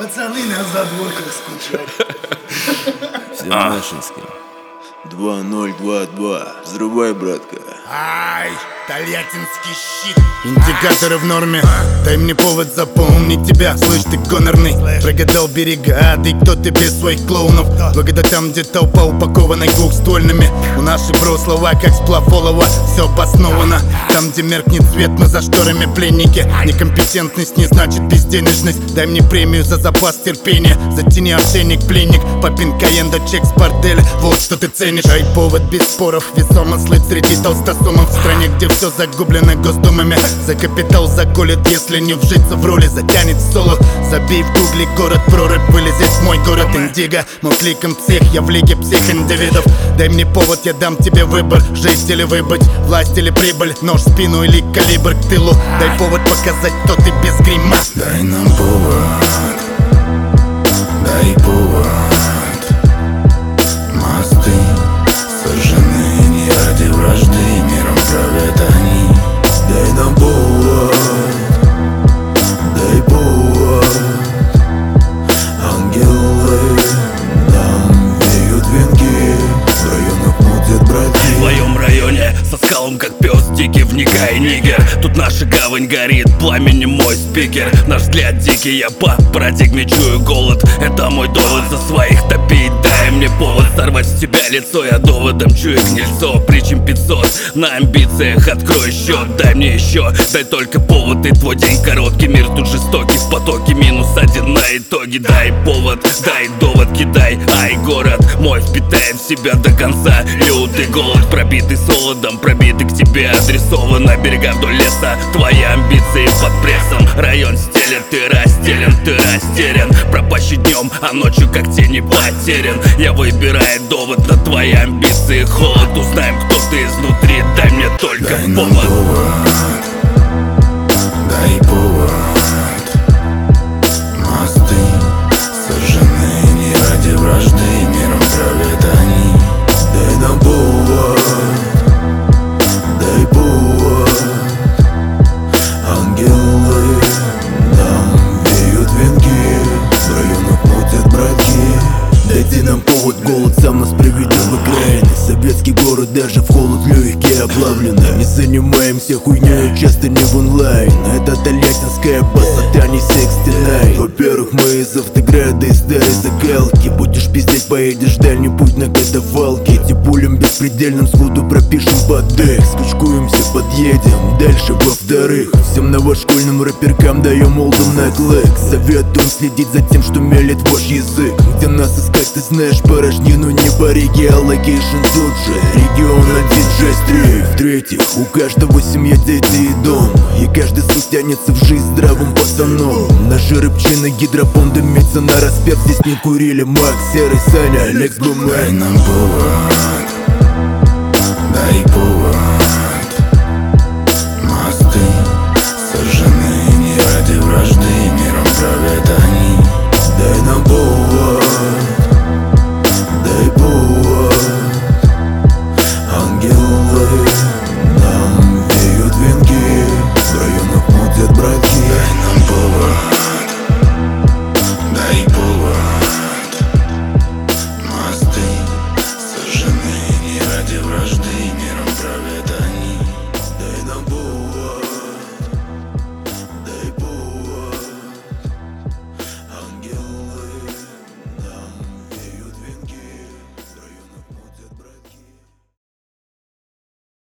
Пацаны на задворках скучать. Всем нашинским. 2022. Взрывай, братка. Ай, тольяттинский щит. Индикаторы в норме. Дай мне повод запомнить тебя. Слышь, ты гонорный. Прогадал берега, ты кто ты без своих клоунов. Выгода там, где толпа упакованной двухствольными. У наших бро слова как сплав олова. Все обосновано. Там, где меркнет свет, мы за шторами пленники. Некомпетентность не значит безденежность. Дай мне премию за запас терпения. Затяни ошейник, пленник. Папин каен, да чек с борделя. Вот что ты ценишь. Ай, повод без споров. Весомо слыть среди толстосумов. В стране, где все загублено госдумами. За капитал заколет, если не вжиться в роли. Затянет соло. Забей в гугле город прорыв. Вылезет в мой город Индиго. Мой кликом псих, я в лиге псих-индивидов. Дай мне повод, я дам тебе выбор. Жить или выбыть, власть или прибыль. Нож в спину или калибр к тылу. Дай повод показать, кто ты без грима. Дай нам повод. Дай повод. Мосты сожжены не ради вражды. Миром правят они. Дай нам повод. Дай повод. Ангелы нам веют венки. В районах мутят братья. В твоем районе со скалом как пес дикий, вникай, нигер. Тут наша гавань горит, пламенем мой спикер. Наш взгляд дикий, я по парадигме чую голод. Это мой довод, за своих топить. Дай мне повод сорвать с тебя лицо. Я доводом чую гнильцо, причин 500. На амбициях открой счет, дай мне еще. Дай только повод, и твой день короткий. Мир тут жестокий, в потоке -1 на итоге. Дай повод, дай довод, кидай. Ай, город мой впитает в себя до конца. Лютый голод, пробитый солодом, пробитый к тебе адресован. На берега вдоль леса, твои амбиции под прессом. Район стелет, ты растерян. Пропащий днем, а ночью как тени потерян. Я выбираю довод на твои амбиции. Холод, узнаем, кто ты изнутри. Дай мне только Дай нам повод. Дай повод. Мосты сожжены не ради вражды. Миром правят они. Дай нам повод. Дай повод. Ангелы нам веют венки. В районах мутят братки. Дайте нам повод, голод сам нас приведет в окраины. Советский город даже в холод легкие оплавлены. Не занимаемся хуйней, часто не в онлайн. Это тольяттинская басота, не 69. Во-первых, мы из Автограда, из старой закалки. Будешь пиздеть, поедешь дальний путь на катафалке. Типулем беспредельным сходу пропишем под дых. Скучкуемся, подъедем дальше. Во-вторых, всем новошкольным рэперкам даем олдом на клэк. Советуем следить за тем, что мелет ваш язык. Где нас искать, ты знаешь порожнину, не бариги, а локейшн тут же. Регион 163. В-третьих, у каждого семья, дети и дом. И каждый сук тянется в жизнь здравым пацаном. Наши рыбчины гидропон дымится на распев. Здесь не курили Макс, Серый, Саня, Алекс, Дай Бумэн. нам повод.